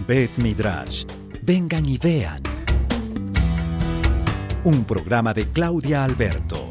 Bet Midrash. Vengan y vean. Un programa de Claudia Alberto.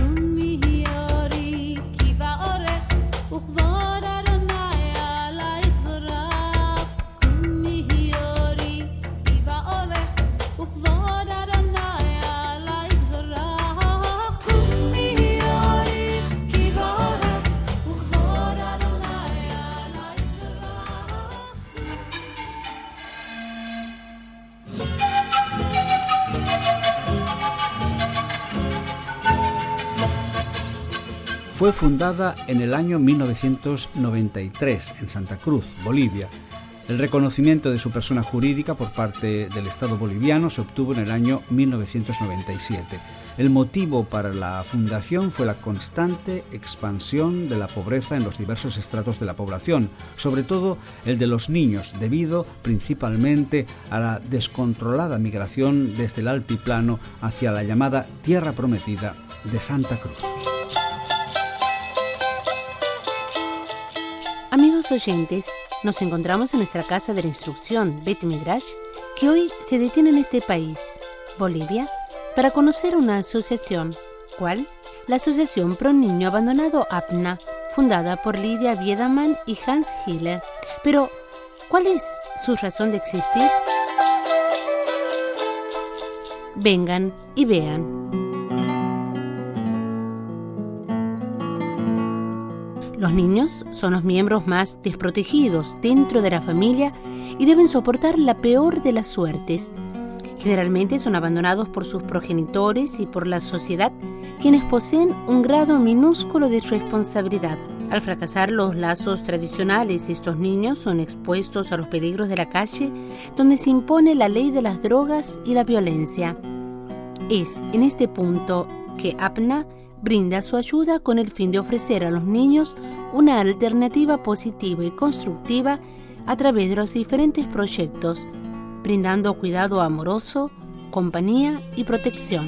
Fue fundada en el año 1993 en Santa Cruz, Bolivia. El reconocimiento de su persona jurídica por parte del Estado boliviano se obtuvo en el año 1997. El motivo para la fundación fue la constante expansión de la pobreza en los diversos estratos de la población, sobre todo el de los niños, debido principalmente a la descontrolada migración desde el altiplano hacia la llamada Tierra Prometida de Santa Cruz. Amigos oyentes, nos encontramos en nuestra casa de la instrucción, Bet Midrash, que hoy se detiene en este país, Bolivia, para conocer una asociación. ¿Cuál? La Asociación Pro Niño Abandonado APNA, fundada por Lidia Wiedemann y Hans Hiller. Pero, ¿cuál es su razón de existir? Vengan y vean. Los niños son los miembros más desprotegidos dentro de la familia y deben soportar la peor de las suertes. Generalmente son abandonados por sus progenitores y por la sociedad, quienes poseen un grado minúsculo de responsabilidad. Al fracasar los lazos tradicionales, estos niños son expuestos a los peligros de la calle, donde se impone la ley de las drogas y la violencia. Es en este punto que APNA brinda su ayuda con el fin de ofrecer a los niños una alternativa positiva y constructiva a través de los diferentes proyectos, brindando cuidado amoroso, compañía y protección.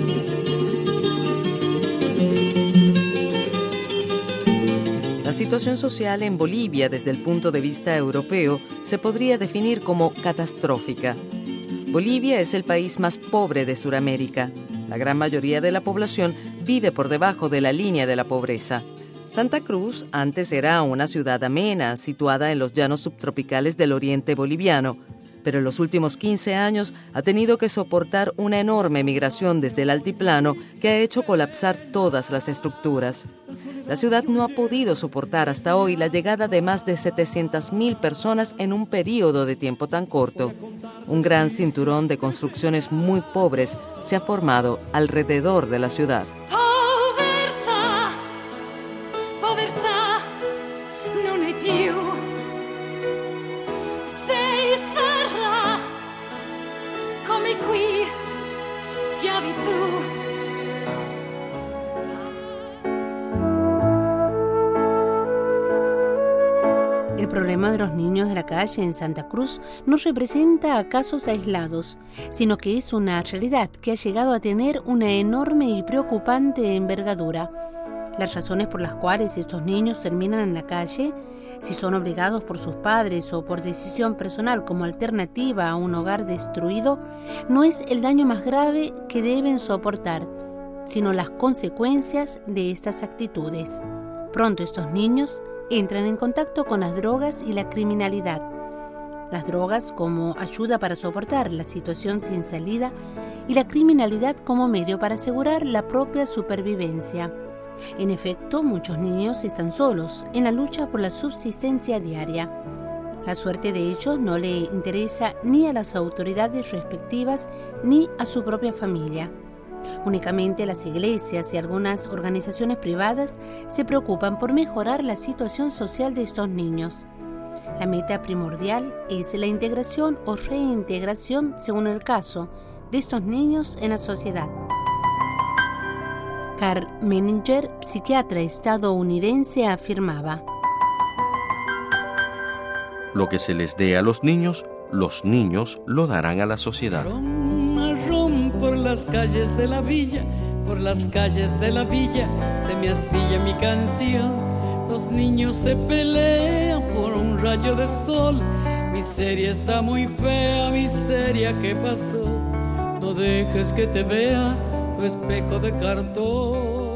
La situación social en Bolivia desde el punto de vista europeo se podría definir como catastrófica. Bolivia es el país más pobre de Sudamérica. La gran mayoría de la población vive por debajo de la línea de la pobreza. Santa Cruz antes era una ciudad amena, situada en los llanos subtropicales del oriente boliviano, pero en los últimos 15 años ha tenido que soportar una enorme migración desde el altiplano que ha hecho colapsar todas las estructuras. La ciudad no ha podido soportar hasta hoy la llegada de más de 700.000 personas en un periodo de tiempo tan corto. Un gran cinturón de construcciones muy pobres se ha formado alrededor de la ciudad. El problema de los niños de la calle en Santa Cruz no representa a casos aislados, sino que es una realidad que ha llegado a tener una enorme y preocupante envergadura. Las razones por las cuales estos niños terminan en la calle, si son obligados por sus padres o por decisión personal como alternativa a un hogar destruido, no es el daño más grave que deben soportar, sino las consecuencias de estas actitudes. Pronto estos niños entran en contacto con las drogas y la criminalidad. Las drogas como ayuda para soportar la situación sin salida y la criminalidad como medio para asegurar la propia supervivencia. En efecto, muchos niños están solos en la lucha por la subsistencia diaria. La suerte de ellos no le interesa ni a las autoridades respectivas ni a su propia familia. Únicamente las iglesias y algunas organizaciones privadas se preocupan por mejorar la situación social de estos niños. La meta primordial es la integración o reintegración, según el caso, de estos niños en la sociedad. Carl Menninger, psiquiatra estadounidense, afirmaba: lo que se les dé a los niños lo darán a la sociedad. Por las calles de la villa, por las calles de la villa, se me astilla mi canción. Los niños se pelean por un rayo de sol, Miseria está muy fea, miseria, ¿qué pasó? No dejes que te vea tu espejo de cartón.